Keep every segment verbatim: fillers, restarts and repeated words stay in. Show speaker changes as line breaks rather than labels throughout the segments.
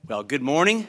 Well, good morning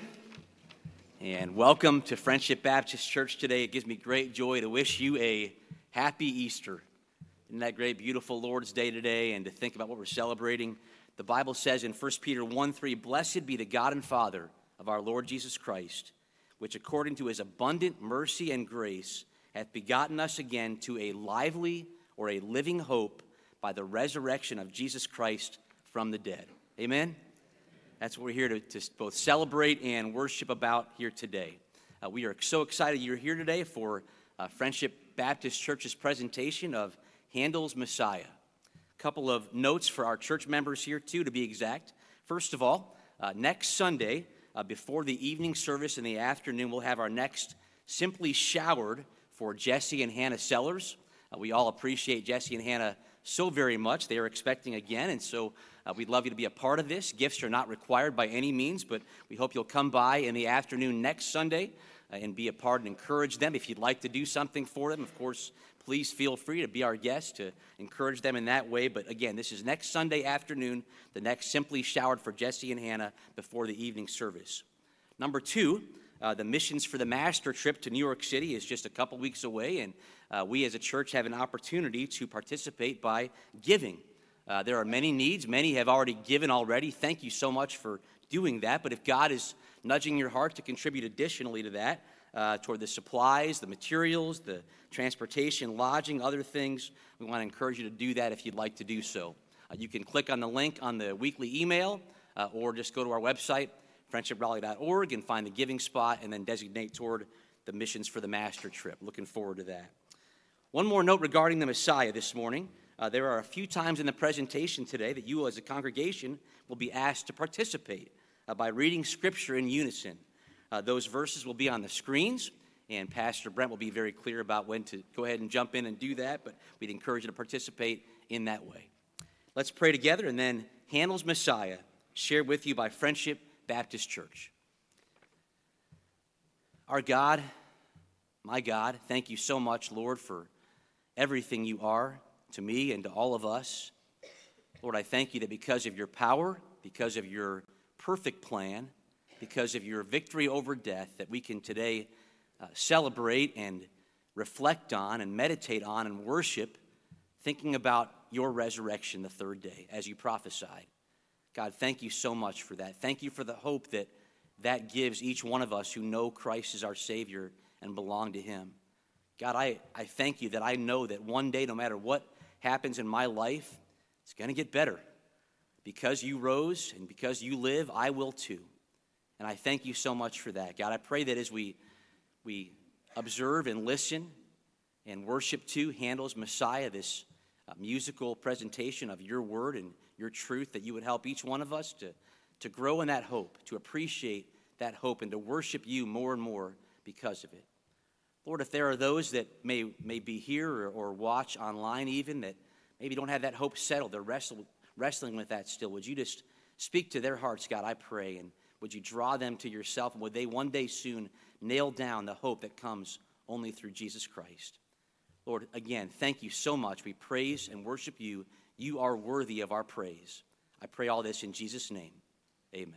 and welcome to Friendship Baptist Church today. It gives me great joy to wish you a happy Easter. Isn't that great, beautiful Lord's Day today, and to think about what we're celebrating? The Bible says in First Peter one three, "Blessed be the God and Father of our Lord Jesus Christ, which according to his abundant mercy and grace hath begotten us again to a lively or a living hope by the resurrection of Jesus Christ from the dead." Amen? That's what we're here to, to both celebrate and worship about here today. Uh, we are so excited you're here today for uh, Friendship Baptist Church's presentation of Handel's Messiah. A couple of notes for our church members here, too, to be exact. First of all, uh, next Sunday, uh, before the evening service in the afternoon, we'll have our next Simply Showered for Jesse and Hannah Sellers. Uh, we all appreciate Jesse and Hannah so very much. They are expecting again, and so uh, we'd love you to be a part of this. Gifts are not required by any means, but we hope you'll come by in the afternoon next Sunday uh, and be a part and encourage them. If you'd like to do something for them, of course, please feel free to be our guest to encourage them in that way. But again, this is next Sunday afternoon, the next Simply Showered for Jesse and Hannah before the evening service. Number two, uh, the Missions for the Master trip to New York City is just a couple weeks away, and uh, we as a church have an opportunity to participate by giving. Uh, there are many needs. Many have already given already. Thank you so much for doing that. But if God is nudging your heart to contribute additionally to that, uh, toward the supplies, the materials, the transportation, lodging, other things, we want to encourage you to do that if you'd like to do so. Uh, you can click on the link on the weekly email uh, or just go to our website, friendship raleigh dot org, and find the giving spot and then designate toward the Missions for the Master trip. Looking forward to that. One more note regarding the Messiah this morning. Uh, there are a few times in the presentation today that you as a congregation will be asked to participate uh, by reading Scripture in unison. Uh, those verses will be on the screens, and Pastor Brent will be very clear about when to go ahead and jump in and do that, but we'd encourage you to participate in that way. Let's pray together, and then Handel's Messiah, shared with you by Friendship Baptist Church. Our God, my God, thank you so much, Lord, for everything you are to me and to all of us. Lord, I thank you that because of your power, because of your perfect plan, because of your victory over death, that we can today uh, celebrate and reflect on and meditate on and worship, thinking about your resurrection the third day, as you prophesied. God, thank you so much for that. Thank you for the hope that that gives each one of us who know Christ is our Savior and belong to him. God, I, I thank you that I know that one day, no matter what happens in my life, it's going to get better. Because you rose and because you live, I will too. And I thank you so much for that. God, I pray that as we, we observe and listen and worship to Handel's Messiah, this uh, musical presentation of your word and your truth, that you would help each one of us to, to grow in that hope, to appreciate that hope, and to worship you more and more because of it. Lord, if there are those that may, may be here or, or watch online even that maybe don't have that hope settled, they're wrestle, wrestling with that still, would you just speak to their hearts, God, I pray, and would you draw them to yourself, and would they one day soon nail down the hope that comes only through Jesus Christ? Lord, again, thank you so much. We praise and worship you. You are worthy of our praise. I pray all this in Jesus' name. Amen.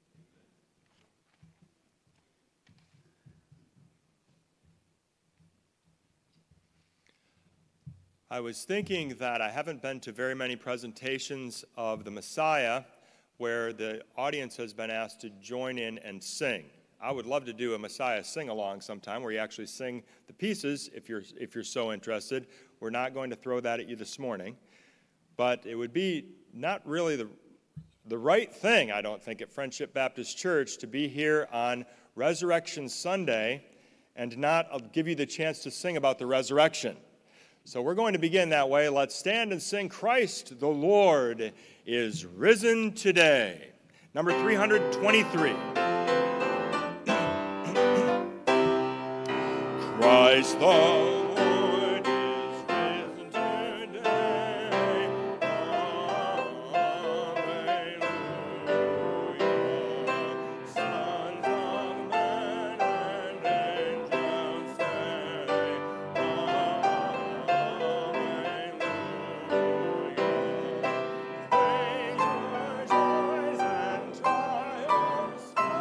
I was thinking that I haven't been to very many presentations of the Messiah where the audience has been asked to join in and sing. I would love to do a Messiah sing-along sometime where you actually sing the pieces if you're, if you're so interested. We're not going to throw that at you this morning. But it would be not really the, the right thing, I don't think, at Friendship Baptist Church to be here on Resurrection Sunday and not give you the chance to sing about the resurrection. So we're going to begin that way. Let's stand and sing Christ the Lord is risen today. Number three hundred twenty-three. Christ the Lord is risen today. Hallelujah. Sons of men and angels say, Hallelujah. Praise, joys, and triumphs.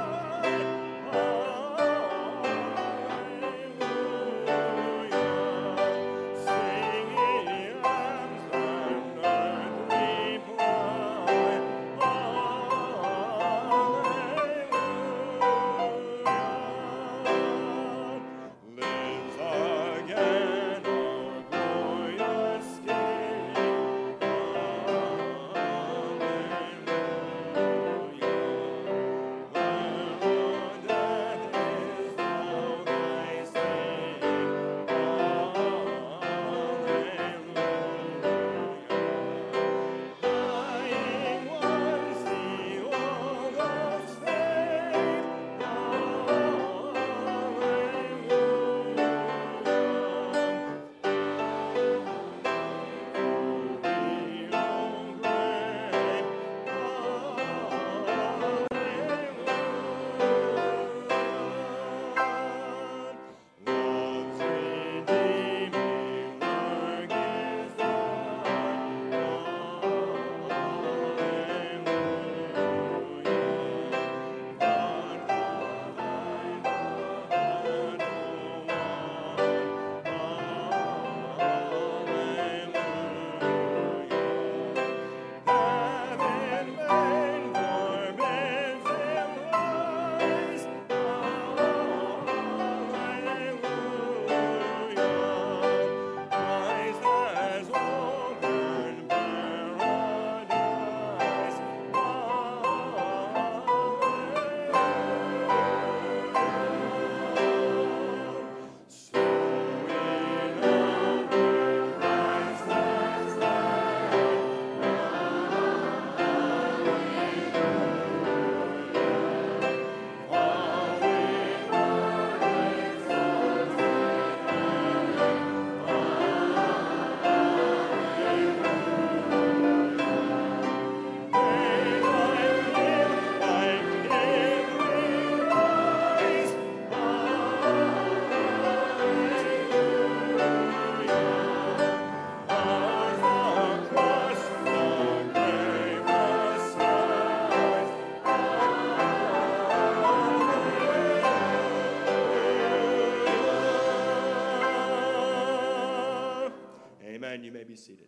may be seated.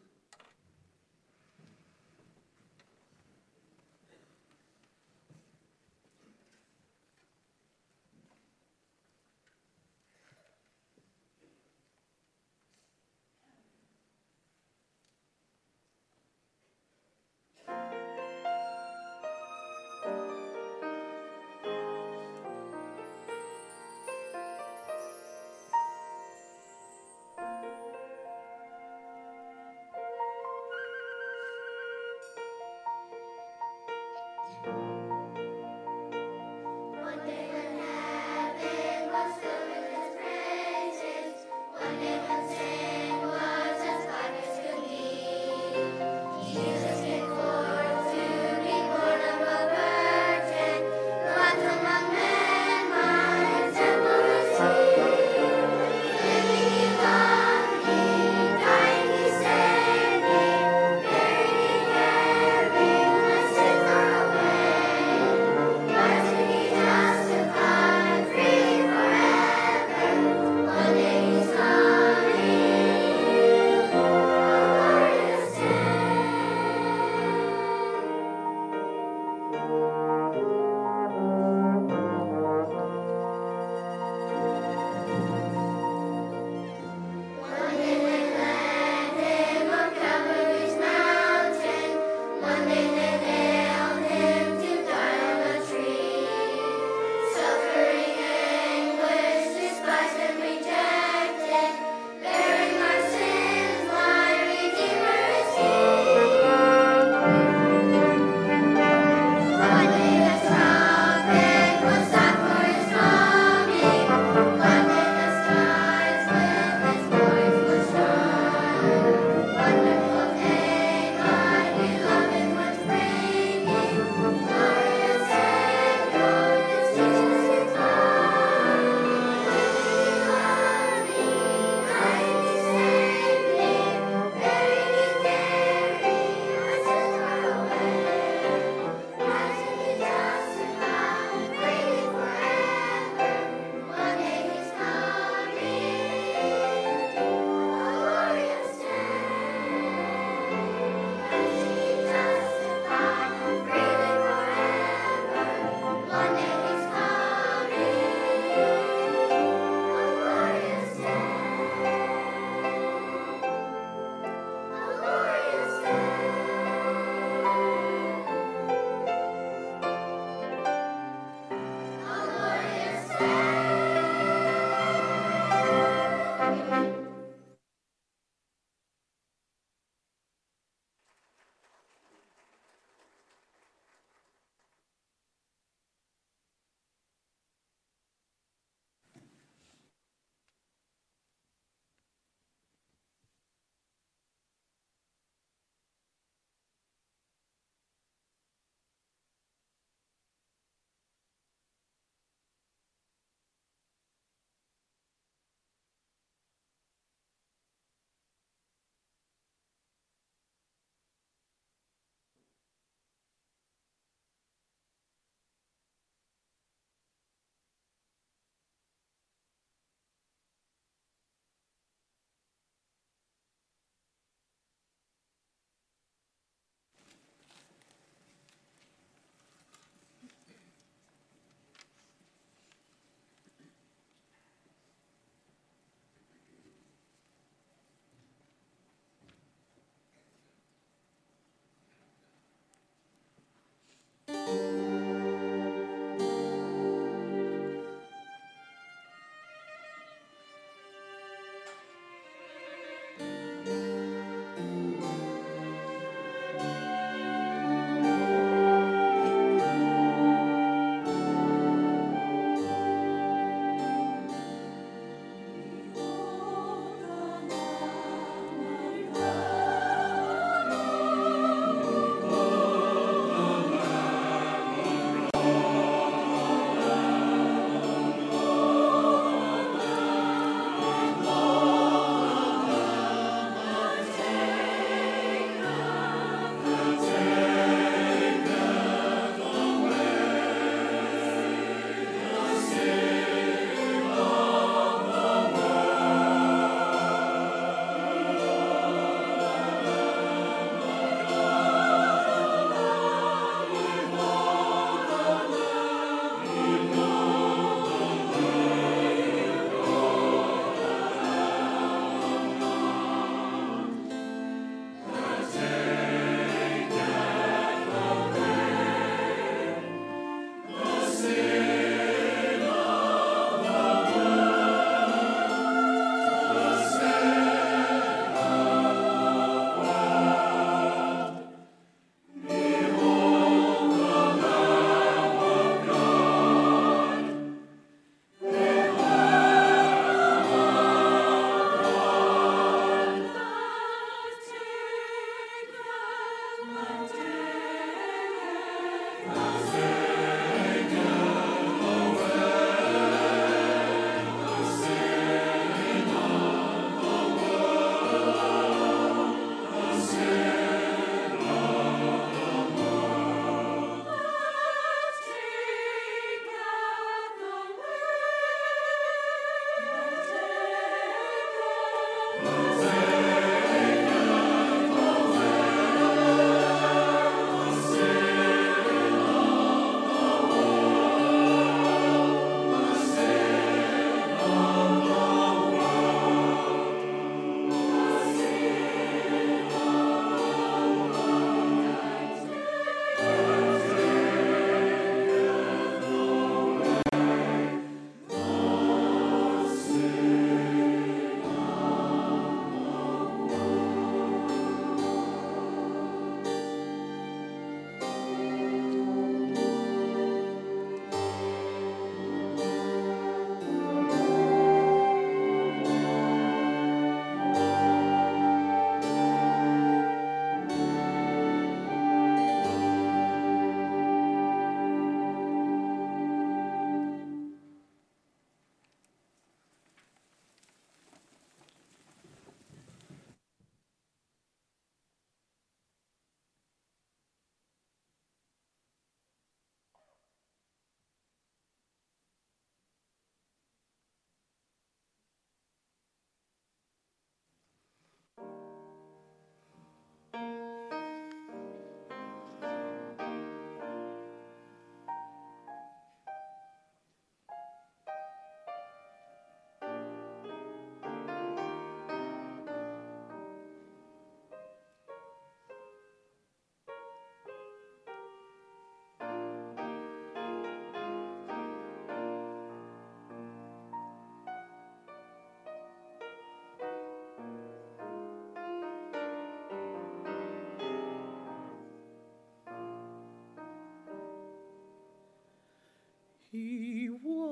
He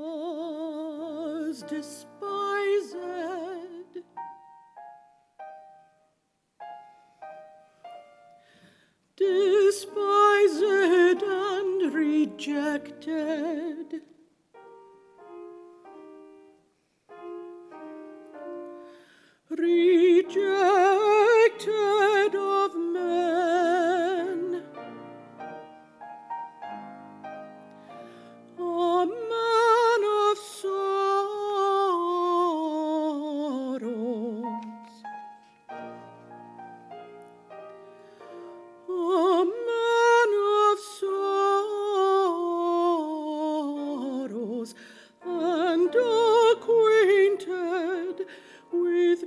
was despised, despised and rejected, rejected of men, a man of sorrows, a man of sorrows, and acquainted with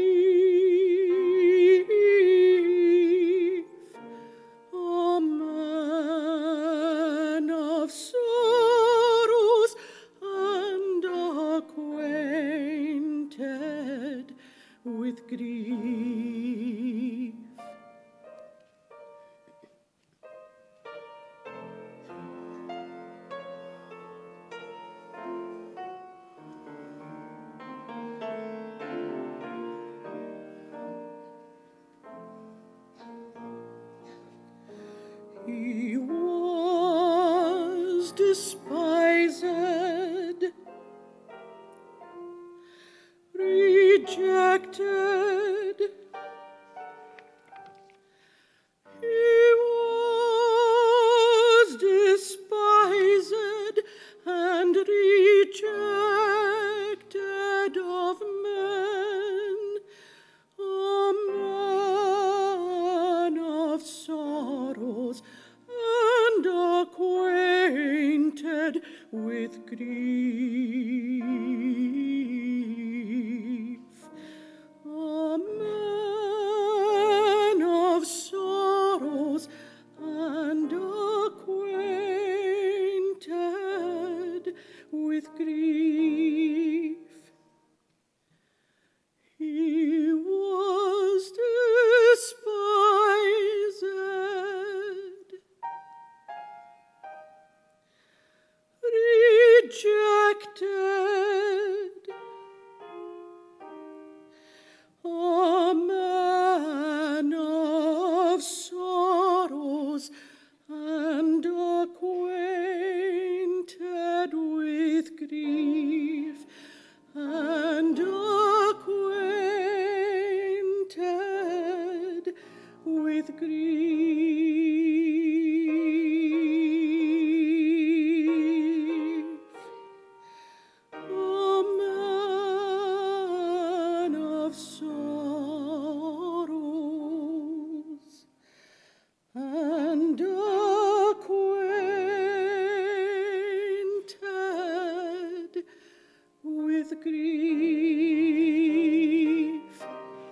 grief, a man of sorrows, and acquainted with grief. He was despised, rejected. He was despised and rejected of men, a man of sorrows, and acquainted with grief, a man of sorrows, and acquainted with grief. He was despised, rejected, a man of sorrows, and acquainted with grief, and acquainted with grief, a man of sorrows, and acquainted with grief.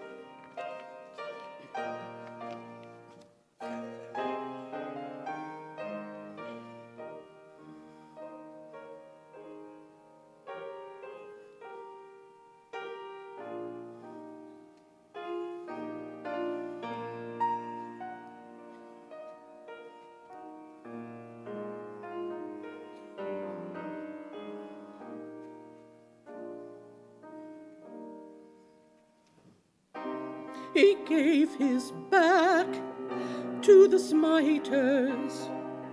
He gave his back to the smiters.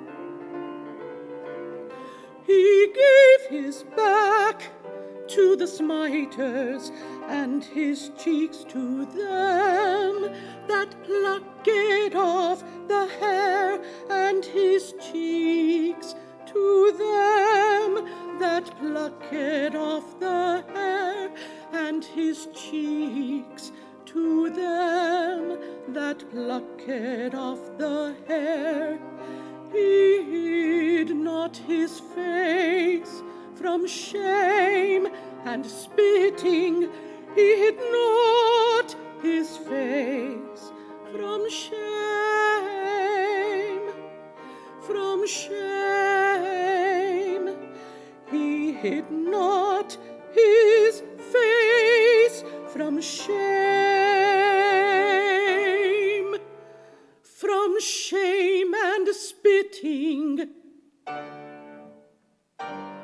He gave his back to the smiters, and his cheeks to them that plucked off the hair, and his cheeks to them that plucked off the hair, and his cheeks to them that plucked off the hair. He hid not his face from shame and spitting. He hid not his face from shame, from shame. He hid not his face from shame, from shame and spitting.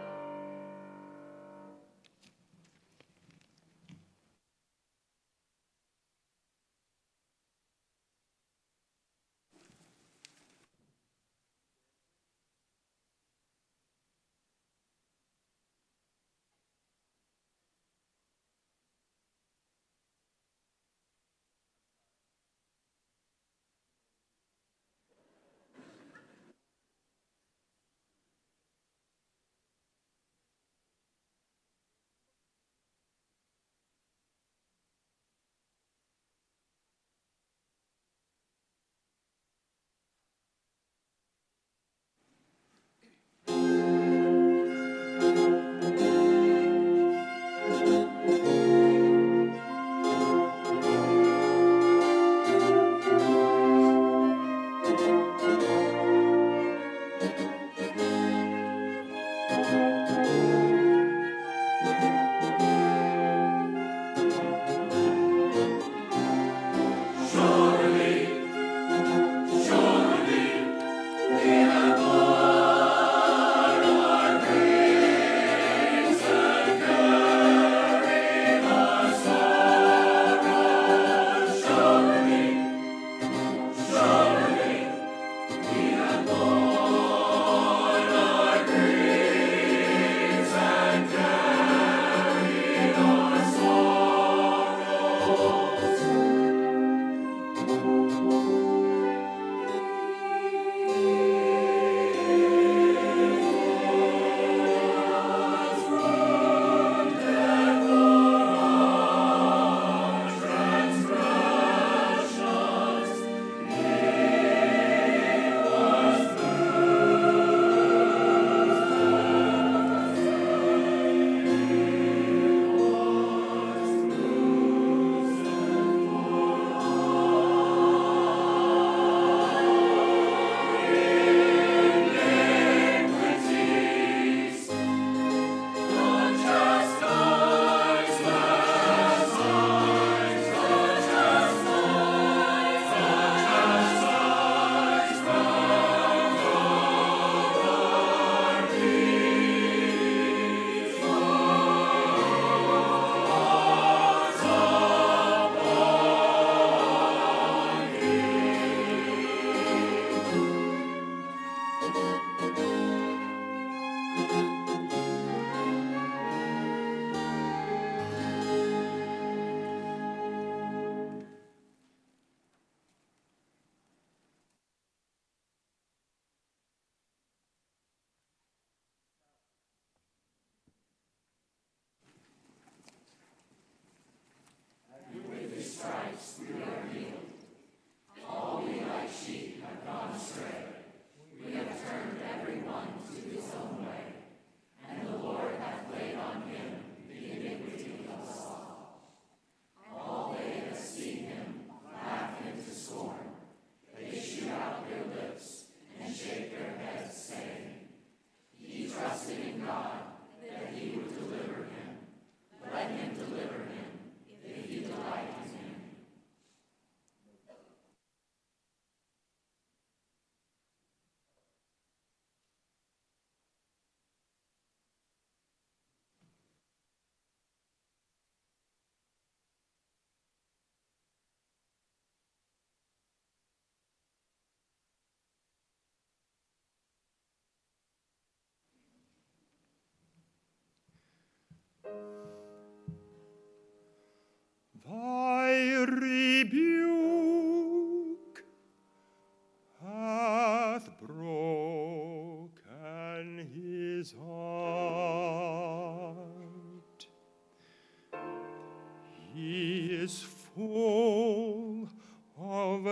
is full of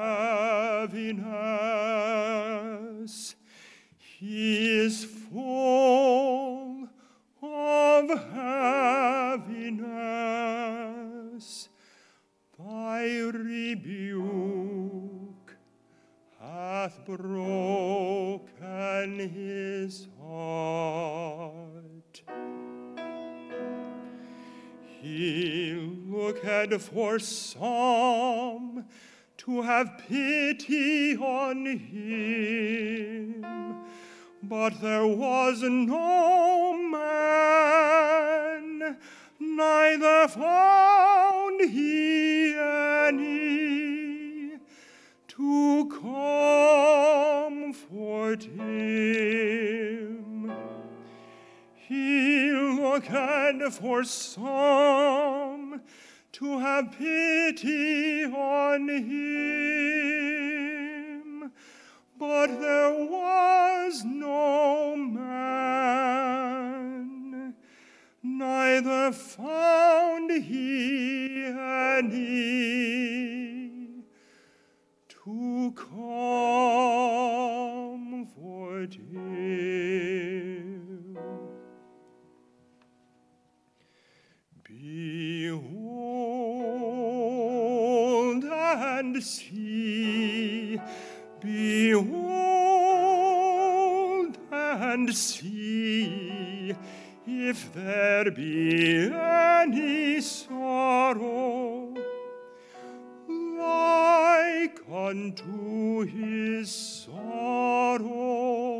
heaviness. He is full of heaviness. Thy rebuke hath broken his heart. He looked for some to have pity on him, but there was no man, neither found he any to comfort him. He looked for some to have pity on him, but there was no man, neither found he any to comfort him. Behold and see, behold and see, if there be any sorrow like unto his sorrow.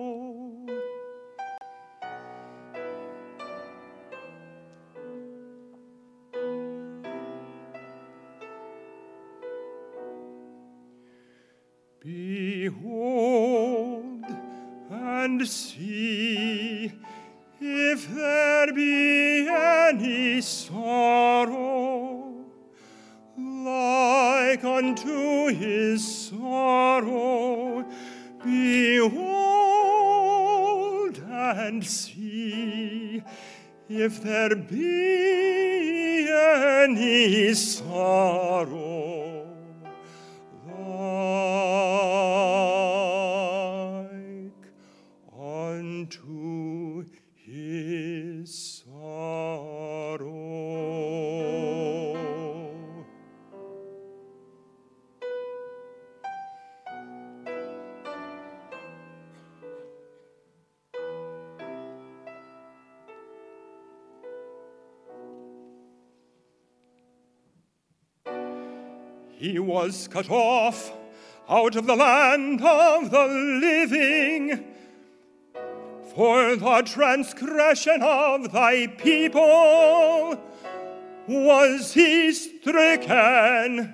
Behold and see, if there be any sorrow like unto his sorrow. Behold and see, if there be any sorrow like unto his sorrow. He was cut off out of the land of the living for the transgression of thy people was he stricken.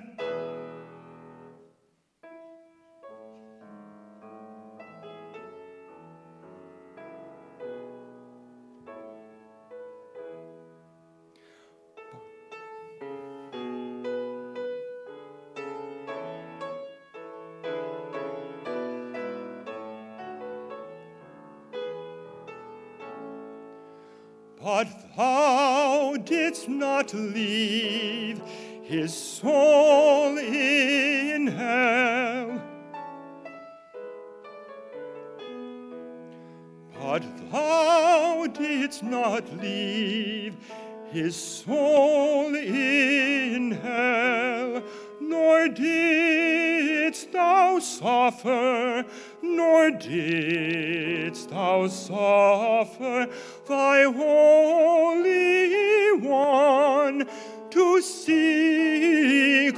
But thou didst not leave his soul in hell. But thou didst not leave his soul in hell, nor didst thou suffer, nor didst thou suffer thy Holy One to see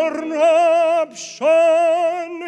corruption.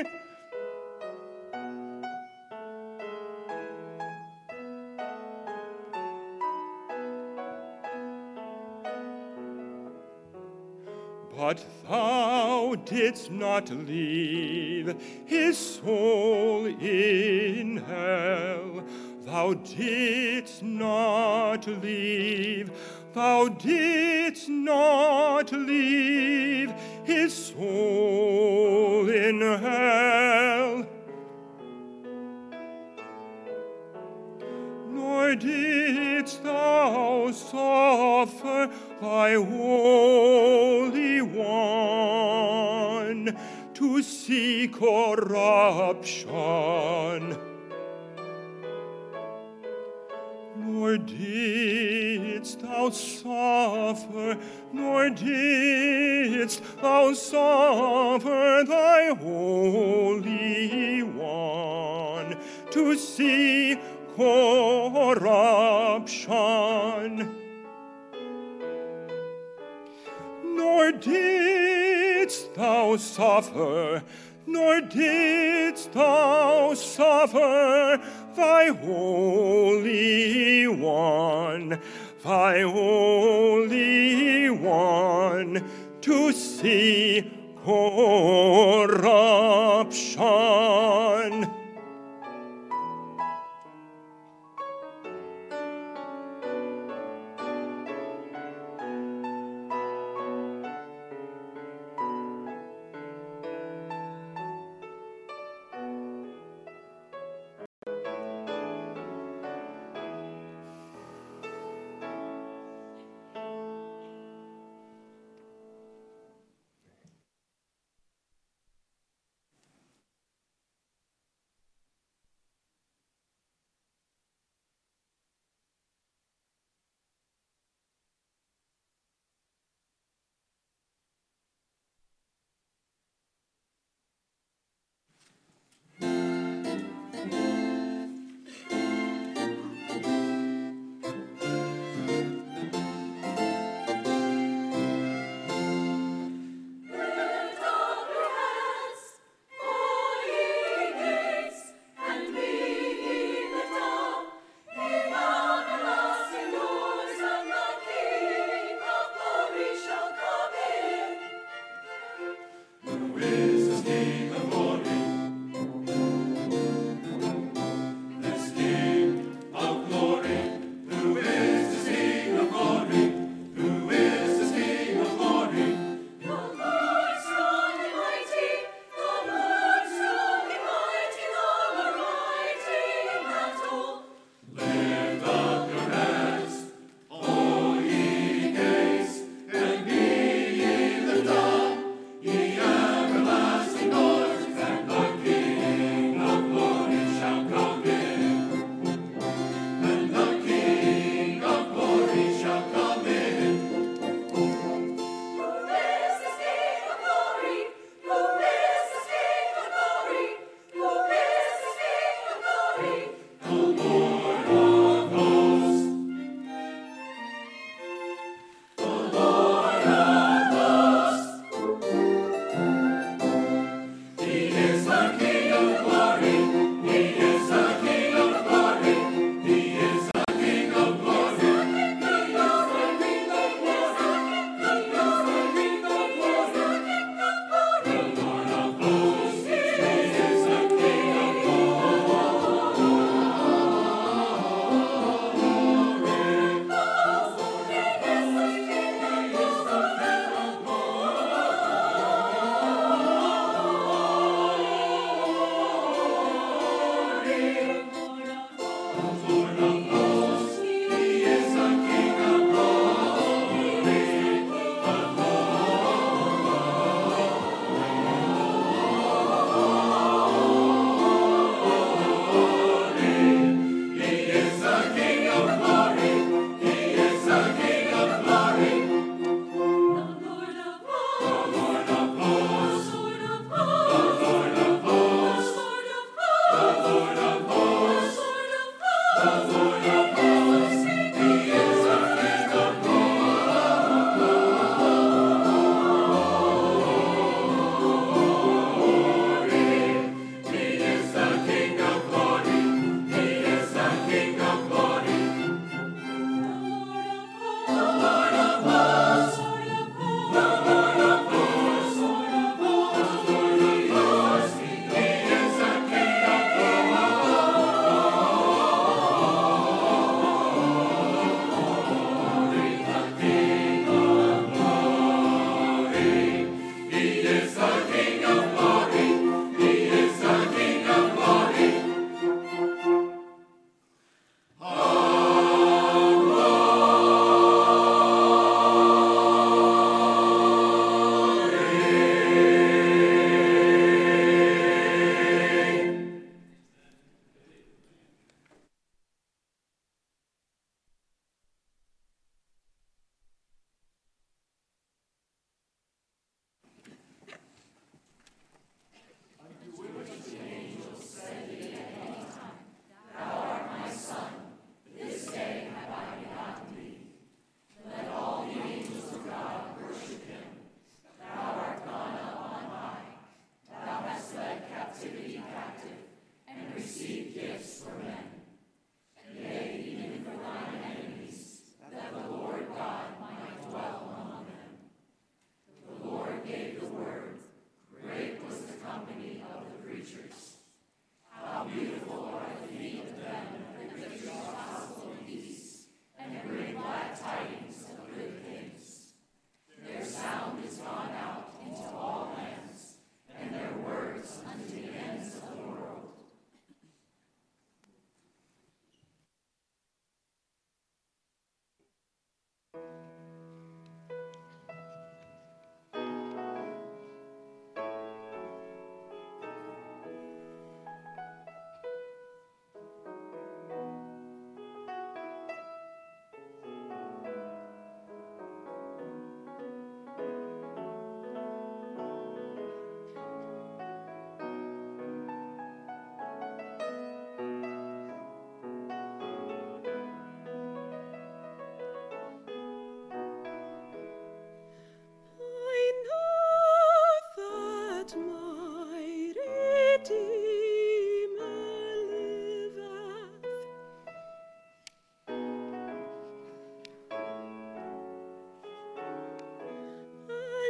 But thou didst not leave his soul in hell. Thou didst not leave, thou didst not leave his soul in hell. Nor didst thou suffer thy Holy One, to see corruption. Nor didst thou suffer, nor didst thou suffer thy Holy One to see corruption. Nor didst thou suffer, nor didst thou suffer thy Holy One, thy Holy One to see corruption.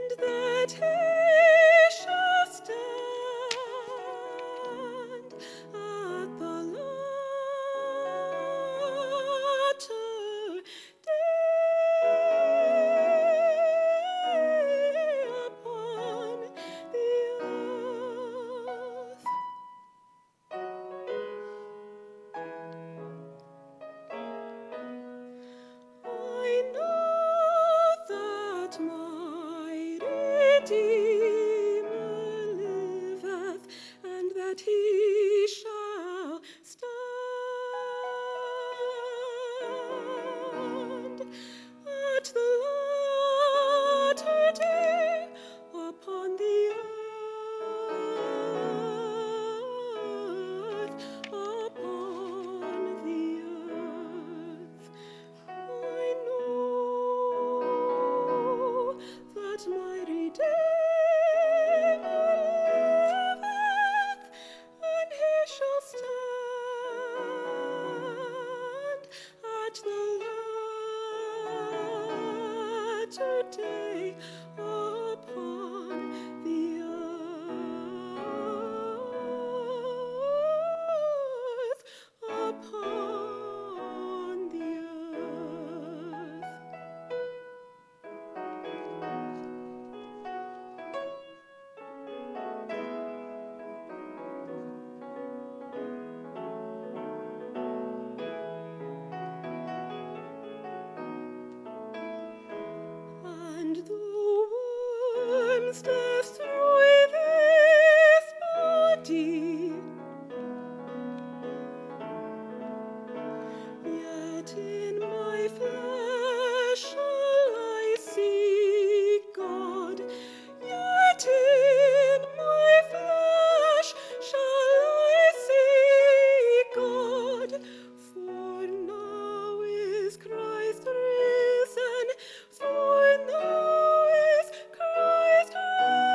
and that he shall stand at the latter day upon the earth. I know that my Redeemer liveth, and that he shall stand at the latter day upon the earth, upon the earth. I know that my Redeemer liveth, and he shall stand at the latter day upon the earth, upon the earth. And the worms destroy this body, yet in my flesh shall I see God. Yet in my flesh shall I see God. For now is Christ risen. For now is Christ risen.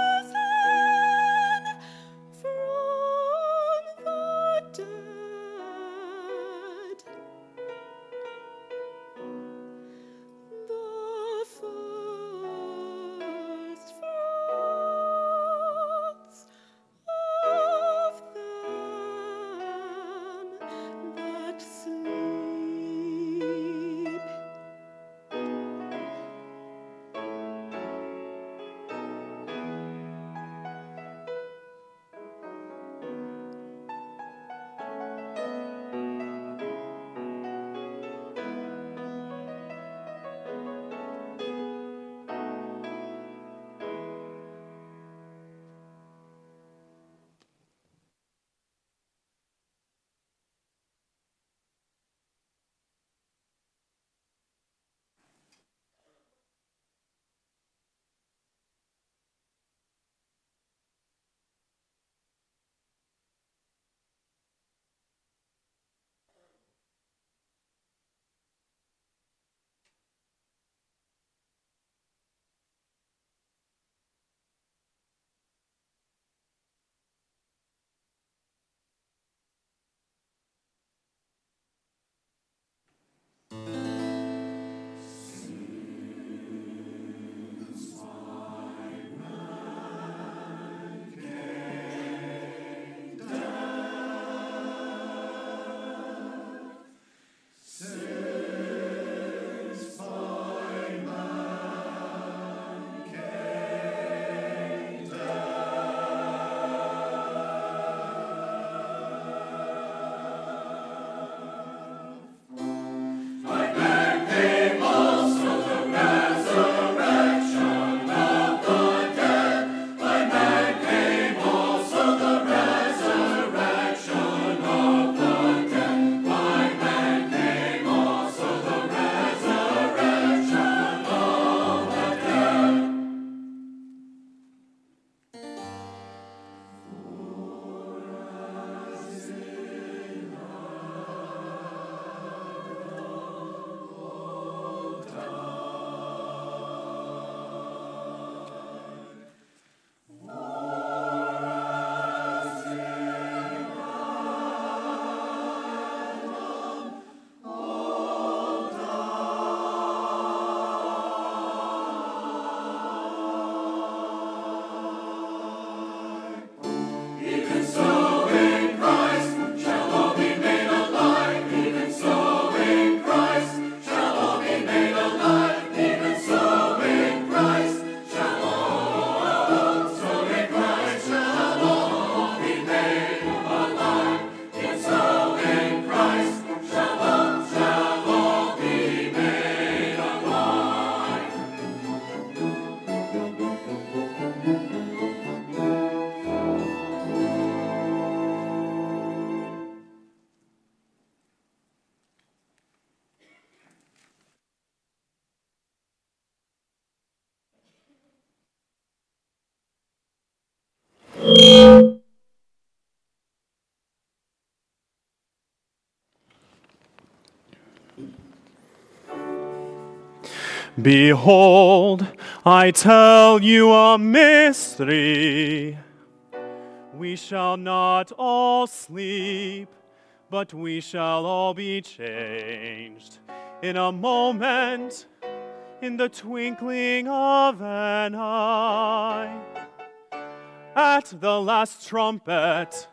Behold, I tell you a mystery. We shall not all sleep, but we shall all be changed in a moment, in the twinkling of an eye. At the last trumpet,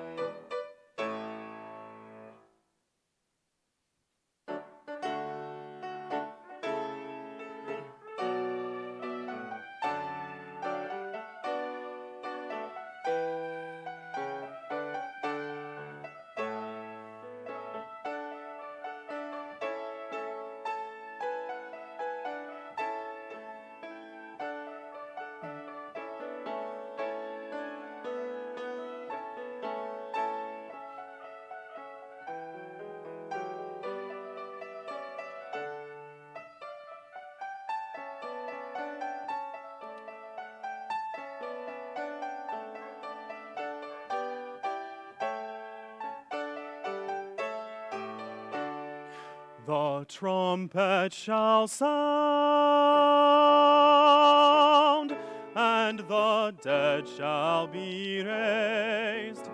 the trumpet shall sound, and the dead shall be raised.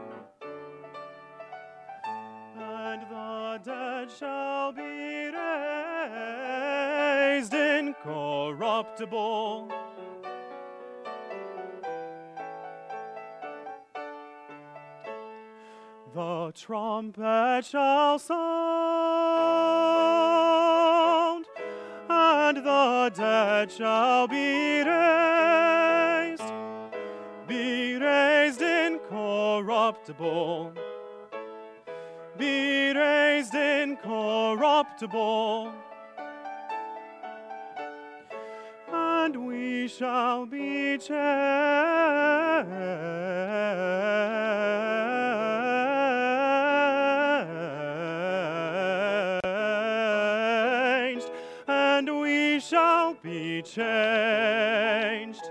And the dead shall be raised incorruptible. The trumpet shall sound, and the dead shall be raised, be raised incorruptible, be raised incorruptible, and we shall be changed. And we shall be changed.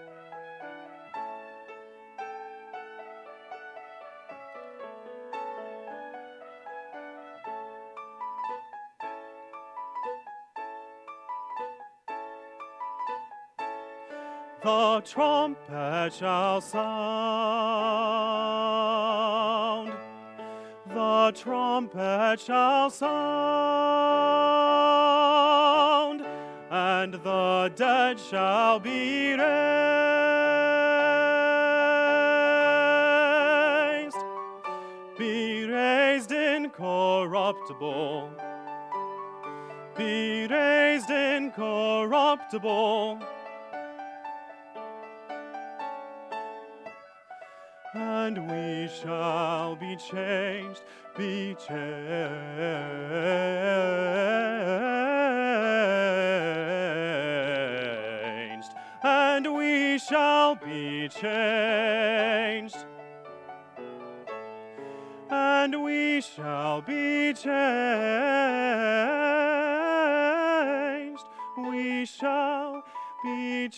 The trumpet shall sound. The trumpet shall sound, and the dead shall be raised, be raised incorruptible, be raised incorruptible, and we shall be changed, be changed, and we shall be changed, and we shall be changed, we shall be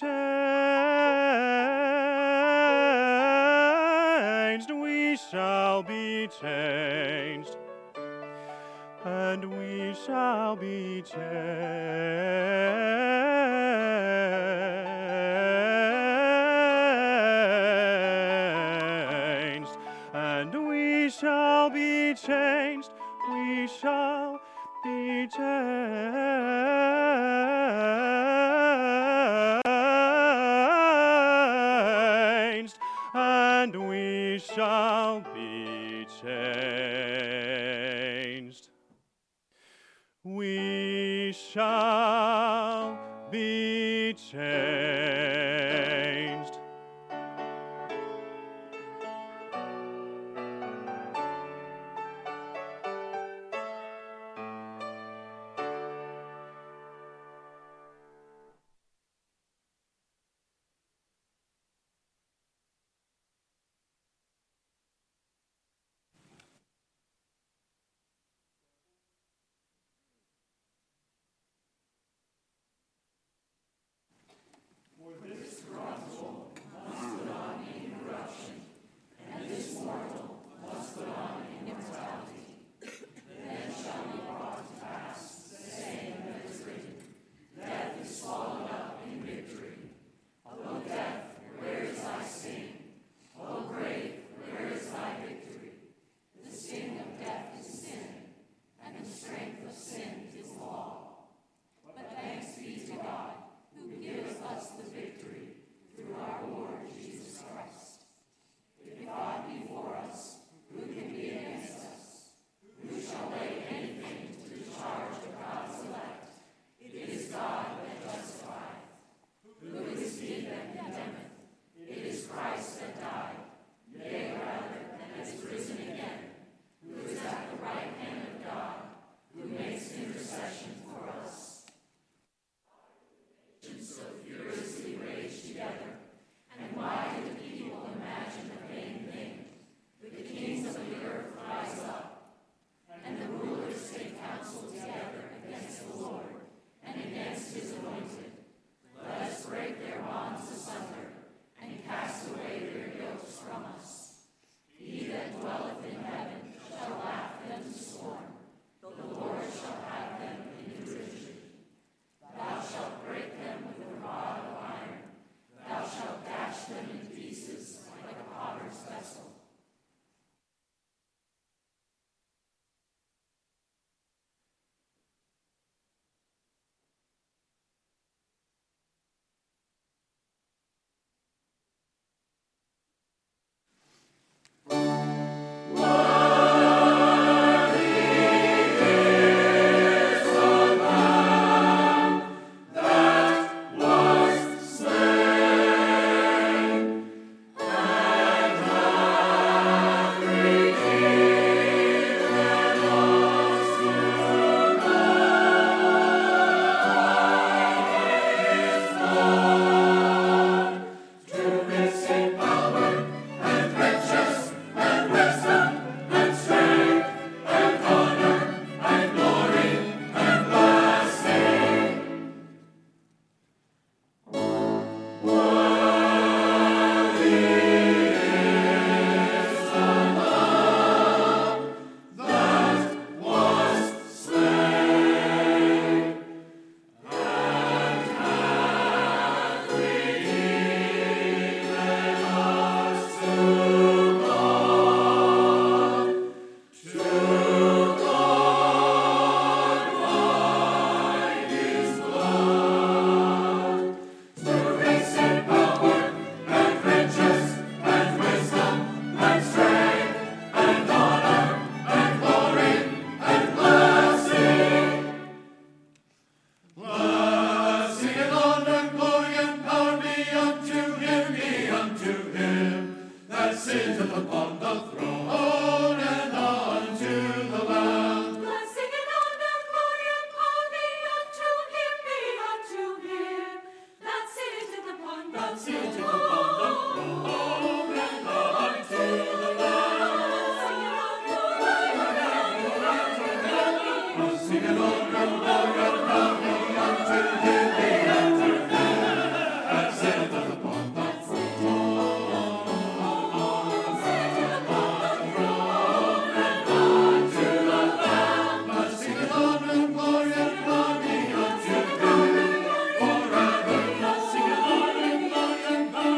changed, we shall be changed, and we shall be changed, and we shall be changed, we shall be changed, and we shall be changed. We shall be changed.
Glory and glory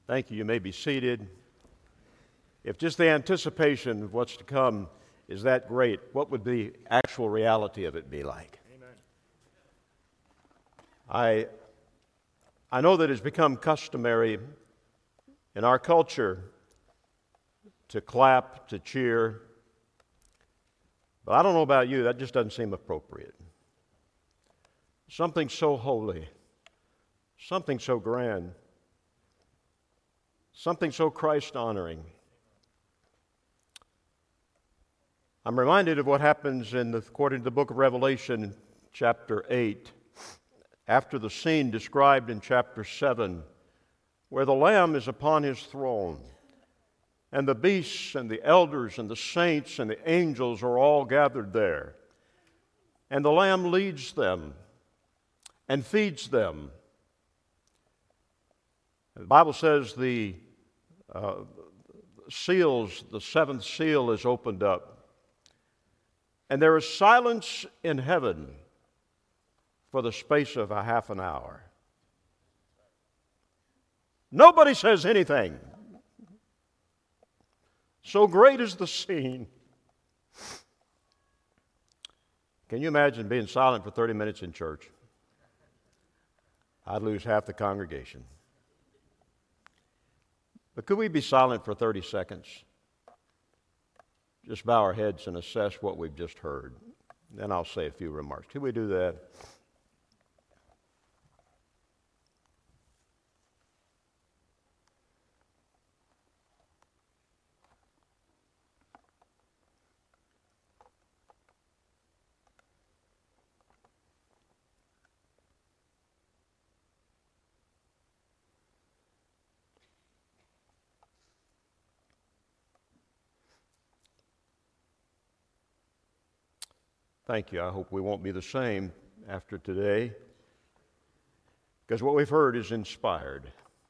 Thank you. You may be seated. If just the anticipation of what's to come is that great, what would the actual reality of it be like?
Amen.
I, I know that it's become customary in our culture to clap, to cheer, but I don't know about you, that just doesn't seem appropriate. Something so holy, something so grand, something so Christ-honoring. I'm reminded of what happens in the, according to the book of Revelation, chapter eight, after the scene described in chapter seven, where the Lamb is upon his throne, and the beasts and the elders and the saints and the angels are all gathered there. And the Lamb leads them and feeds them. The Bible says the uh, seals, the seventh seal is opened up. And there is silence in heaven for the space of a half an hour. Nobody says anything. So great is the scene. Can you imagine being silent for thirty minutes in church? I'd lose half the congregation. But could we be silent for thirty seconds? Just bow our heads and assess what we've just heard. Then I'll say a few remarks. Could we do that? Thank you. I hope we won't be the same after today, because what we've heard is inspired.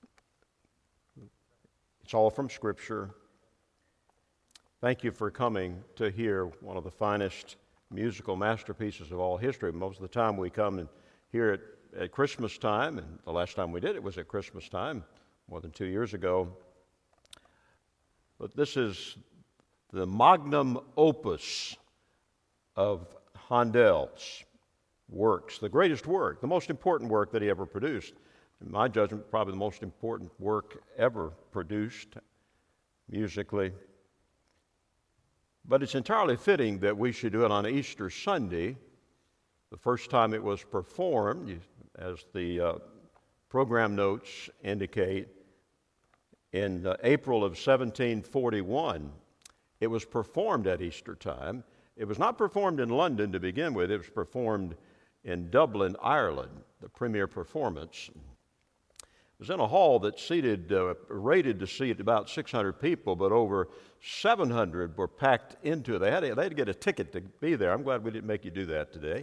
It's all from Scripture. Thank you for coming to hear one of the finest musical masterpieces of all history. Most of the time we come and hear it at Christmas time, and the last time we did it was at Christmas time, more than two years ago. But this is the magnum opus of Handel's works, the greatest work, the most important work that he ever produced. In my judgment, probably the most important work ever produced musically. But it's entirely fitting that we should do it on Easter Sunday, the first time it was performed, as the uh, program notes indicate, in uh, April of seventeen forty-one. It was performed at Easter time. It was not performed in London to begin with. It was performed in Dublin, Ireland, the premier performance. It was in a hall that seated, uh, rated to seat about six hundred people, but over seven hundred were packed into it. They had, to, they had to get a ticket to be there. I'm glad we didn't make you do that today.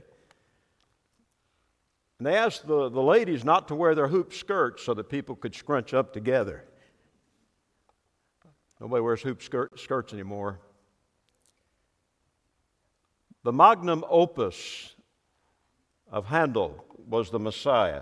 And they asked the, the ladies not to wear their hoop skirts so that people could scrunch up together. Nobody wears hoop skirt, skirts anymore. The magnum opus of Handel was the Messiah.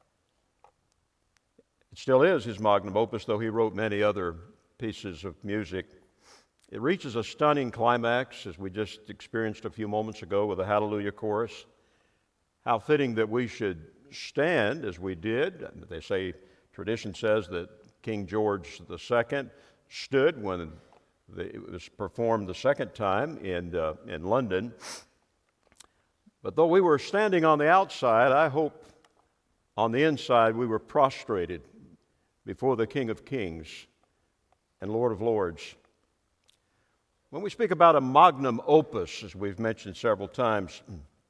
It still is his magnum opus, though he wrote many other pieces of music. It reaches a stunning climax, as we just experienced a few moments ago with the Hallelujah chorus. How fitting that we should stand as we did. They say, tradition says that King George the Second stood when it was performed the second time in, uh, in London. But though we were standing on the outside, I hope on the inside we were prostrated before the King of Kings and Lord of Lords. When we speak about a magnum opus, as we've mentioned several times,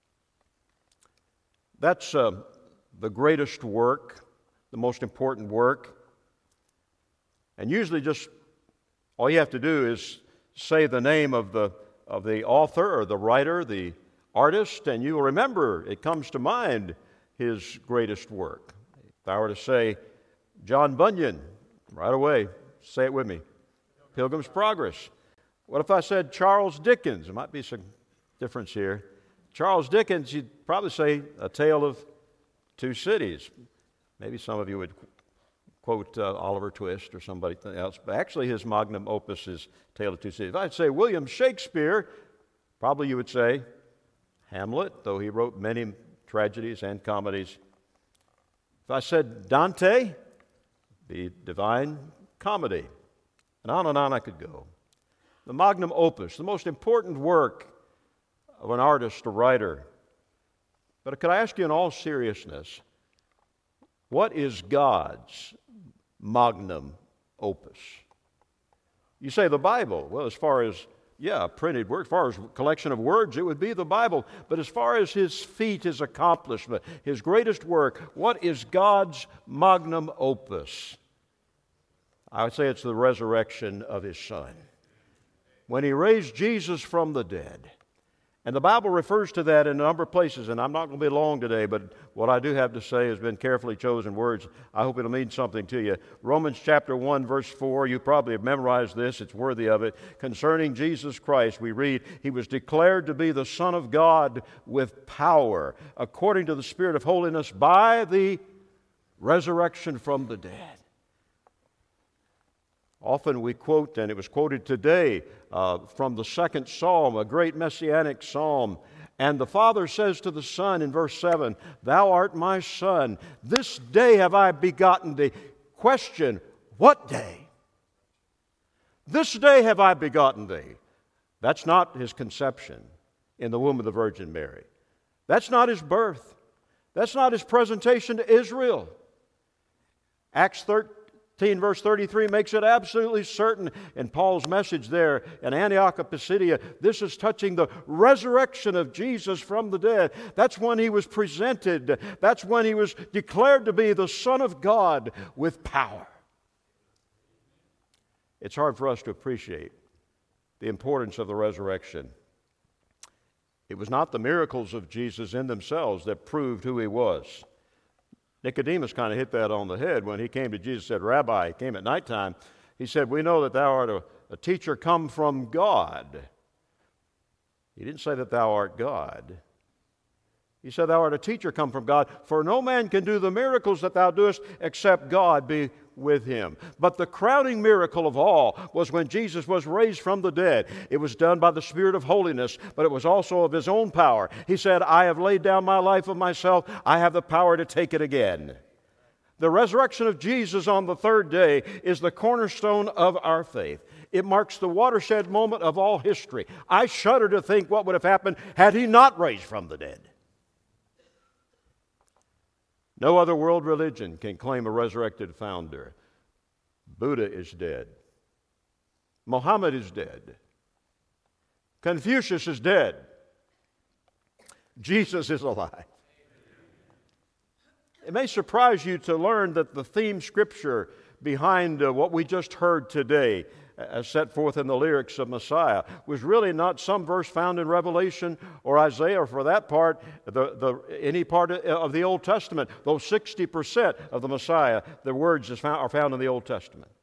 that's uh, the greatest work, the most important work. And usually just all you have to do is say the name of the of the author or the writer, the artist, and you will remember, it comes to mind, his greatest work. If I were to say John Bunyan, right away, say it with me, Pilgrim's Progress. What if I said Charles Dickens? There might be some difference here. Charles Dickens, you'd probably say A Tale of Two Cities. Maybe some of you would quote uh, Oliver Twist or somebody else, but actually his magnum opus is Tale of Two Cities. If I'd say William Shakespeare, probably you would say Hamlet, though he wrote many tragedies and comedies. If I said Dante, the Divine Comedy, and on and on I could go. The magnum opus, the most important work of an artist or writer. But could I ask you in all seriousness, what is God's magnum opus? You say the Bible. Well, as far as, yeah, printed work, as far as collection of words, it would be the Bible. But as far as his feat, his accomplishment, his greatest work, what is God's magnum opus? I would say it's the resurrection of his Son. When he raised Jesus from the dead. And the Bible refers to that in a number of places, and I'm not going to be long today, but what I do have to say has been carefully chosen words. I hope it'll mean something to you. Romans chapter one, verse four, you probably have memorized this, it's worthy of it. Concerning Jesus Christ, we read, He was declared to be the Son of God with power, according to the Spirit of holiness, by the resurrection from the dead. Often we quote, and it was quoted today uh, from the second psalm, a great messianic psalm. And the Father says to the Son in verse seven, Thou art my Son, this day have I begotten thee. Question, what day? This day have I begotten thee. That's not his conception in the womb of the Virgin Mary. That's not his birth. That's not his presentation to Israel. Acts thirteen. Verse thirty-three makes it absolutely certain in Paul's message there in Antioch of Pisidia. This is touching the resurrection of Jesus from the dead. That's when he was presented. That's when he was declared to be the Son of God with power. It's hard for us to appreciate the importance of the resurrection. It was not the miracles of Jesus in themselves that proved who he was. Nicodemus kind of hit that on the head when he came to Jesus and said, Rabbi, he came at nighttime. He said, we know that thou art a, a teacher come from God. He didn't say that thou art God. He said, thou art a teacher come from God, for no man can do the miracles that thou doest except God be with him. But the crowning miracle of all was when Jesus was raised from the dead. It was done by the Spirit of holiness, but it was also of his own power. He said, I have laid down my life of myself. I have the power to take it again. The resurrection of Jesus on the third day is the cornerstone of our faith. It marks the watershed moment of all history. I shudder to think what would have happened had he not raised from the dead. No other world religion can claim a resurrected founder. Buddha is dead. Muhammad is dead. Confucius is dead. Jesus is alive. It may surprise you to learn that the theme scripture behind uh, what we just heard today, as set forth in the lyrics of Messiah, was really not some verse found in Revelation or Isaiah, or for that part, the, the, any part of the Old Testament. Though sixty percent of the Messiah, the words is found, are found in the Old Testament.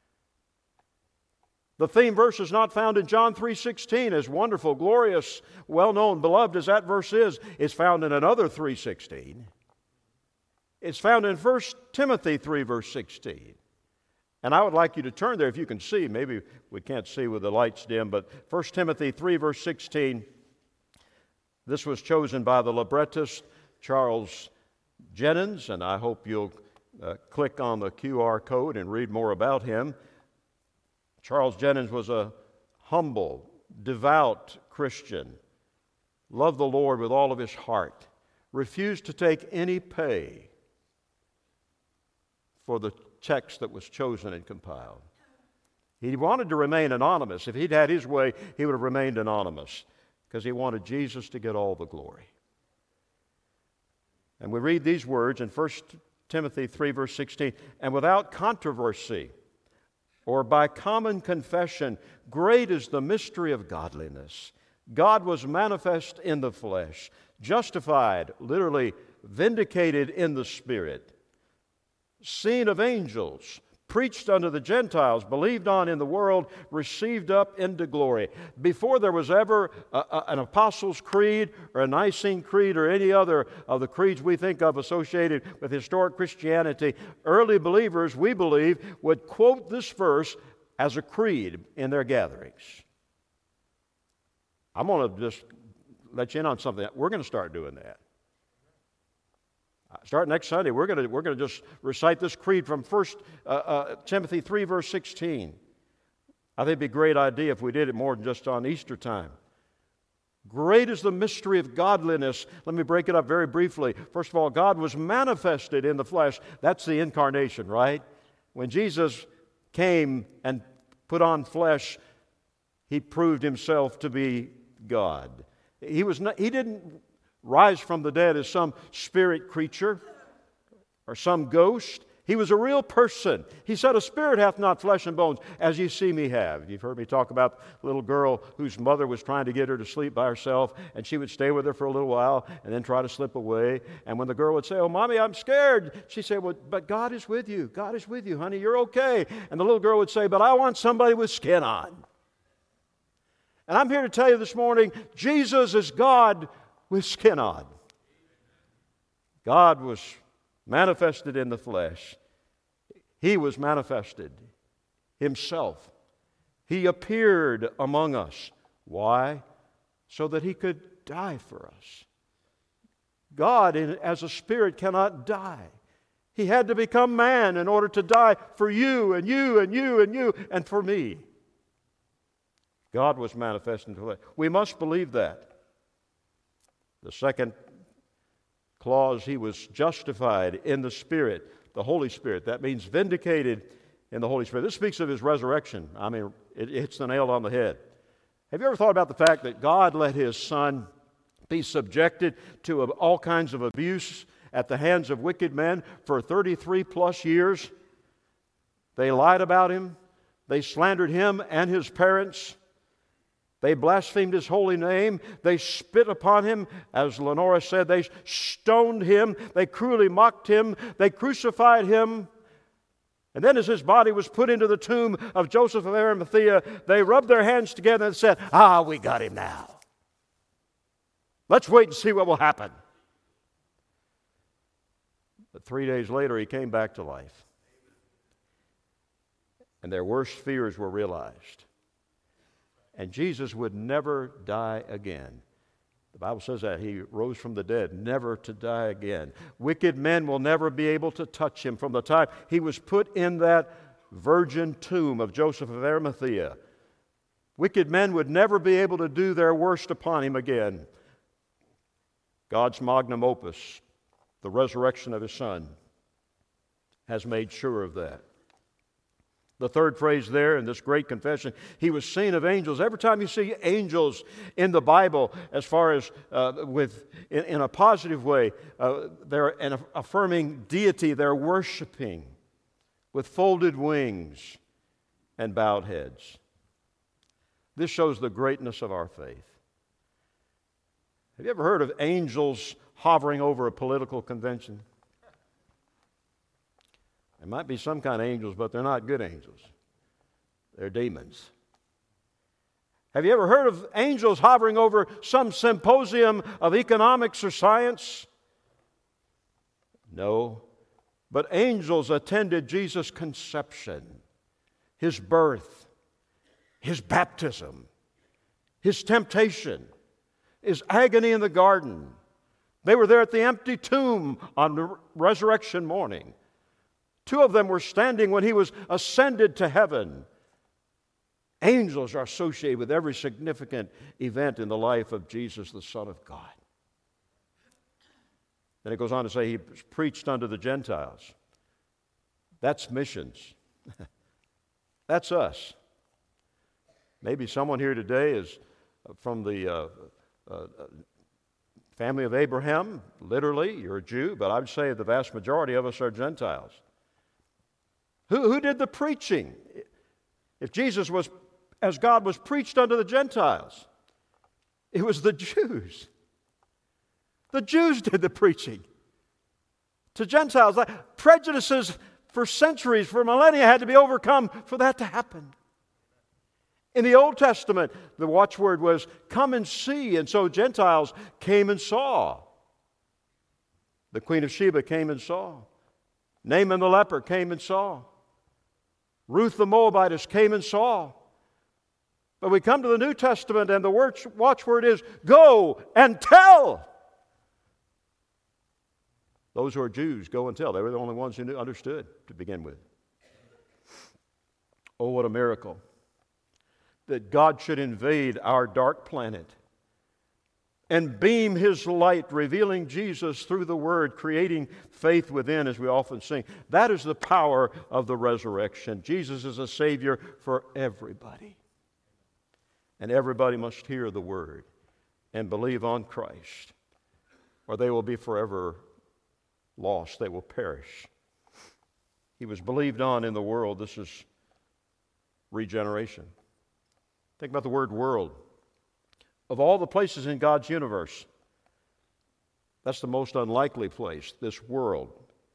The theme verse is not found in John three sixteen, as wonderful, glorious, well-known, beloved as that verse is. It's found in another three sixteen. It's found in First Timothy three, verse sixteen. And I would like you to turn there if you can see. Maybe we can't see with the lights dim, but First Timothy three, verse sixteen. This was chosen by the librettist Charles Jennens, and I hope you'll uh, click on the Q R code and read more about him. Charles Jennens was a humble, devout Christian, loved the Lord with all of his heart, refused to take any pay for the text that was chosen and compiled. He wanted to remain anonymous. If he'd had his way, he would have remained anonymous because he wanted Jesus to get all the glory. And we read these words in First Timothy three, verse sixteen, and without controversy or by common confession, great is the mystery of godliness. God was manifest in the flesh, justified, literally vindicated in the Spirit, seen of angels, preached unto the Gentiles, believed on in the world, received up into glory. Before there was ever a, a, an Apostles' Creed or a Nicene Creed or any other of the creeds we think of associated with historic Christianity, early believers, we believe, would quote this verse as a creed in their gatherings. I'm going to just let you in on something. We're going to start doing that. Start next Sunday, we're going to, we're going to just recite this creed from First uh, uh, Timothy three, verse sixteen. I think it'd be a great idea if we did it more than just on Easter time. Great is the mystery of godliness. Let me break it up very briefly. First of all, God was manifested in the flesh. That's the incarnation, right? When Jesus came and put on flesh, He proved Himself to be God. He was not, He didn't rise from the dead as some spirit creature or some ghost. He was a real person. He said, a spirit hath not flesh and bones, as you see me have. You've heard me talk about the little girl whose mother was trying to get her to sleep by herself, and she would stay with her for a little while and then try to slip away. And when the girl would say, oh, Mommy, I'm scared, she'd say, well, but God is with you. God is with you, honey. You're okay. And the little girl would say, but I want somebody with skin on. And I'm here to tell you this morning, Jesus is God with skin on. God was manifested in the flesh. He was manifested Himself. He appeared among us. Why? So that He could die for us. God, as a spirit, cannot die. He had to become man in order to die for you and you and you and you and for me. God was manifested in the flesh. We must believe that. The second clause, He was justified in the Spirit, the Holy Spirit. That means vindicated in the Holy Spirit. This speaks of His resurrection. I mean, it hits the nail on the head. Have you ever thought about the fact that God let His Son be subjected to all kinds of abuse at the hands of wicked men for thirty-three plus years? They lied about Him. They slandered Him and His parents. They blasphemed His holy name. They spit upon Him. As Lenora said, they stoned Him. They cruelly mocked Him. They crucified Him. And then as His body was put into the tomb of Joseph of Arimathea, they rubbed their hands together and said, ah, we got Him now. Let's wait and see what will happen. But three days later, He came back to life. And their worst fears were realized. And Jesus would never die again. The Bible says that He rose from the dead, never to die again. Wicked men will never be able to touch Him. From the time He was put in that virgin tomb of Joseph of Arimathea, wicked men would never be able to do their worst upon Him again. God's magnum opus, the resurrection of His Son, has made sure of that. The third phrase there in this great confession, He was seen of angels. Every time you see angels in the Bible, as far as uh, with in, in a positive way, uh, they're an affirming deity. They're worshiping with folded wings and bowed heads. This shows the greatness of our faith. Have you ever heard of angels hovering over a political convention? There might be some kind of angels, but they're not good angels. They're demons. Have you ever heard of angels hovering over some symposium of economics or science? No. But angels attended Jesus' conception, His birth, His baptism, His temptation, His agony in the garden. They were there at the empty tomb on resurrection morning. Two of them were standing when He was ascended to heaven. Angels are associated with every significant event in the life of Jesus, the Son of God. Then it goes on to say He preached unto the Gentiles. That's missions. That's us. Maybe someone here today is from the uh, uh, family of Abraham. Literally, you're a Jew, but I would say the vast majority of us are Gentiles. Who, who did the preaching? If Jesus was, as God was preached unto the Gentiles, it was the Jews. The Jews did the preaching to Gentiles. Prejudices for centuries, for millennia, had to be overcome for that to happen. In the Old Testament, the watchword was, come and see. And so Gentiles came and saw. The Queen of Sheba came and saw. Naaman the leper came and saw. Ruth the Moabitess came and saw. But we come to the New Testament and the watchword is, go and tell. Those who are Jews, go and tell. They were the only ones who knew, understood to begin with. Oh, what a miracle that God should invade our dark planet and beam His light, revealing Jesus through the Word, creating faith within, as we often sing. That is the power of the resurrection. Jesus is a Savior for everybody. And everybody must hear the Word and believe on Christ, or they will be forever lost. They will perish. He was believed on in the world. This is regeneration. Think about the word world. Of all the places in God's universe, that's the most unlikely place, this world,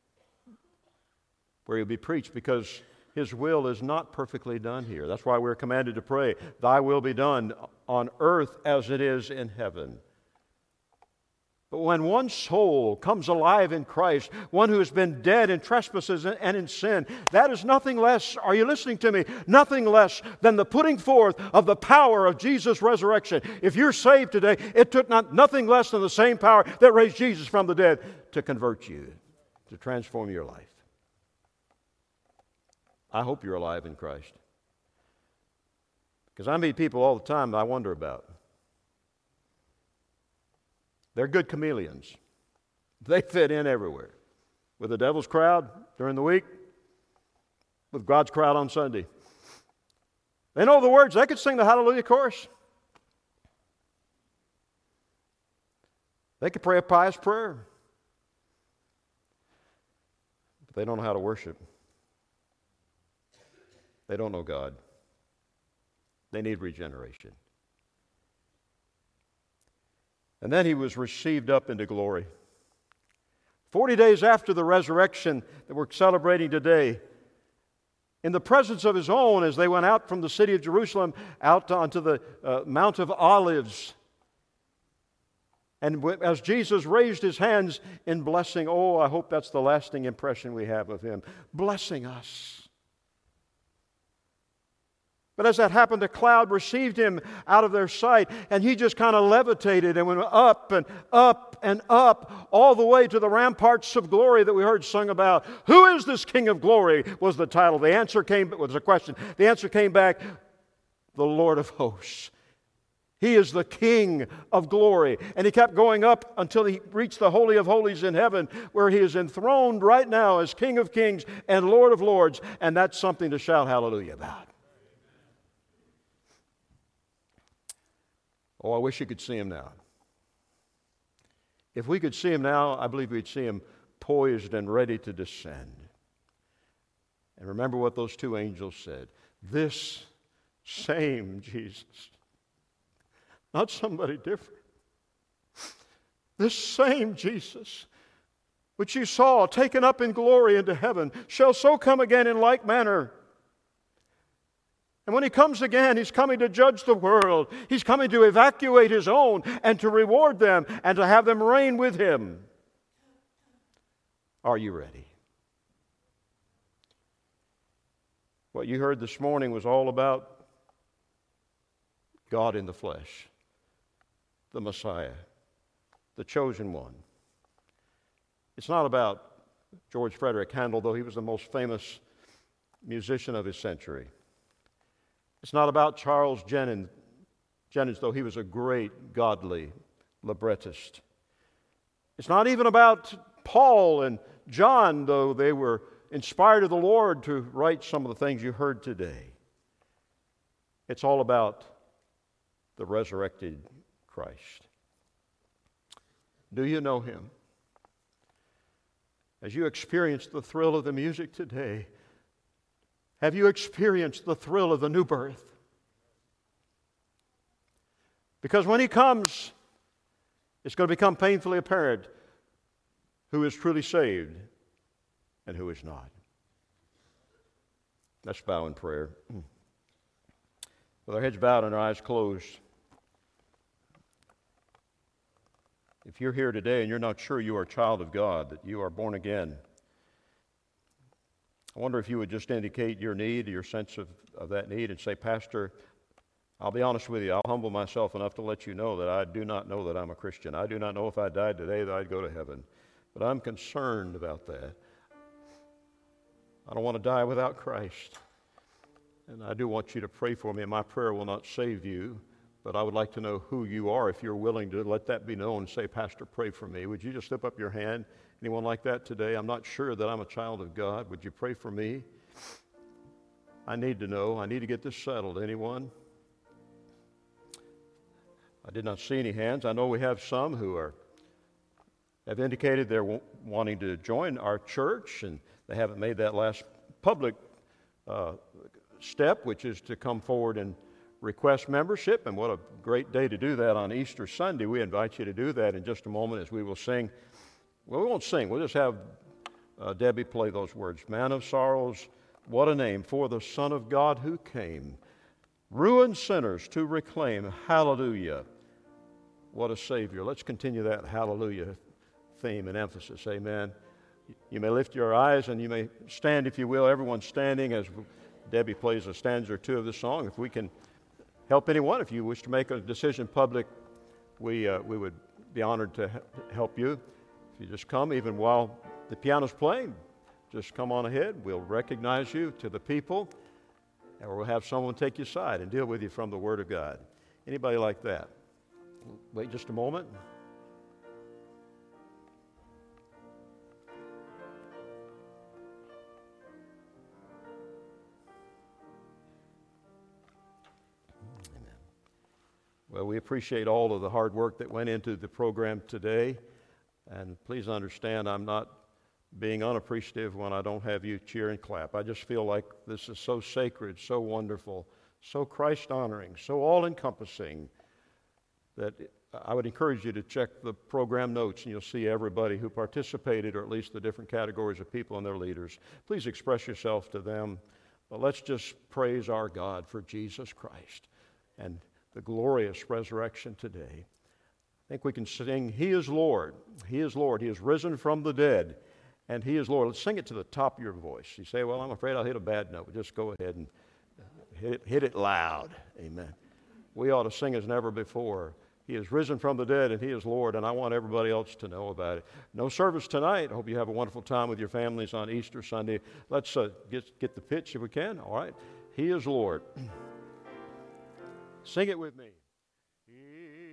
where He'll be preached, because His will is not perfectly done here. That's why we're commanded to pray, Thy will be done on earth as it is in heaven. But when one soul comes alive in Christ, one who has been dead in trespasses and in sin, that is nothing less, are you listening to me? Nothing less than the putting forth of the power of Jesus' resurrection. If you're saved today, it took not, nothing less than the same power that raised Jesus from the dead to convert you, to transform your life. I hope you're alive in Christ. Because I meet people all the time that I wonder about. They're good chameleons. They fit in everywhere. With the devil's crowd during the week, with God's crowd on Sunday. They know the words. They could sing the Hallelujah chorus. They could pray a pious prayer. But they don't know how to worship. They don't know God. They need regeneration. And then He was received up into glory. Forty days after the resurrection that we're celebrating today, in the presence of His own, as they went out from the city of Jerusalem out onto the uh, Mount of Olives, and as Jesus raised His hands in blessing, oh, I hope that's the lasting impression we have of Him, blessing us. But as that happened, a cloud received Him out of their sight, and He just kind of levitated and went up and up and up, all the way to the ramparts of glory that we heard sung about. Who is this King of glory, was the title. The answer came, was a question. The answer came back, the Lord of hosts. He is the King of glory. And He kept going up until He reached the Holy of Holies in heaven, where He is enthroned right now as King of kings and Lord of lords. And that's something to shout hallelujah about. Oh, I wish you could see Him now. If we could see Him now, I believe we'd see Him poised and ready to descend. And remember what those two angels said. This same Jesus, not somebody different, this same Jesus, which you saw taken up in glory into heaven, shall so come again in like manner. And when He comes again, He's coming to judge the world. He's coming to evacuate His own and to reward them and to have them reign with Him. Are you ready? What you heard this morning was all about God in the flesh, the Messiah, the chosen one. It's not about George Frederick Handel, though he was the most famous musician of his century. It's not about Charles Jennens, Jennens, though he was a great, godly librettist. It's not even about Paul and John, though they were inspired of the Lord to write some of the things you heard today. It's all about the resurrected Christ. Do you know Him? As you experience the thrill of the music today, have you experienced the thrill of the new birth? Because when He comes, it's going to become painfully apparent who is truly saved and who is not. Let's bow in prayer. With our heads bowed and our eyes closed, if you're here today and you're not sure you are a child of God, that you are born again, I wonder if you would just indicate your need, your sense of, of that need, and say, Pastor, I'll be honest with you, I'll humble myself enough to let you know that I do not know that I'm a Christian. I do not know if I died today that I'd go to heaven. But I'm concerned about that. I don't want to die without Christ. And I do want you to pray for me. My prayer will not save you, but I would like to know who you are. If you're willing to let that be known, say, Pastor, pray for me. Would you just slip up your hand? Anyone like that today? I'm not sure that I'm a child of God. Would you pray for me? I need to know. I need to get this settled. Anyone? I did not see any hands. I know we have some who are have indicated they're w- wanting to join our church, and they haven't made that last public uh, step, which is to come forward and request membership. And what a great day to do that on Easter Sunday. We invite you to do that in just a moment as we will sing. Well, we won't sing. We'll just have uh, Debbie play those words. Man of sorrows, what a name for the Son of God who came. Ruined sinners to reclaim. Hallelujah. What a Savior. Let's continue that hallelujah theme and emphasis. Amen. You may lift your eyes and you may stand, if you will. Everyone's standing as Debbie plays a stanza or two of the song. If we can help anyone, if you wish to make a decision public, we, uh, we would be honored to help you. If you just come, even while the piano's playing, just come on ahead. We'll recognize you to the people, or we'll have someone take you aside and deal with you from the Word of God. Anybody like that? Wait just a moment. Amen. Well, we appreciate all of the hard work that went into the program today. And please understand, I'm not being unappreciative when I don't have you cheer and clap. I just feel like this is so sacred, so wonderful, so Christ-honoring, so all-encompassing, that I would encourage you to check the program notes, and you'll see everybody who participated, or at least the different categories of people and their leaders. Please express yourself to them. But let's just praise our God for Jesus Christ and the glorious resurrection today. I think we can sing, He is Lord. He is Lord. He is risen from the dead, and He is Lord. Let's sing it to the top of your voice. You say, well, I'm afraid I'll hit a bad note. Just go ahead and hit it, hit it loud. Amen. We ought to sing as never before. He is risen from the dead, and He is Lord, and I want everybody else to know about it. No service tonight. I hope you have a wonderful time with your families on Easter Sunday. Let's uh, get, get the pitch if we can. All right. He is Lord. Sing it with me. He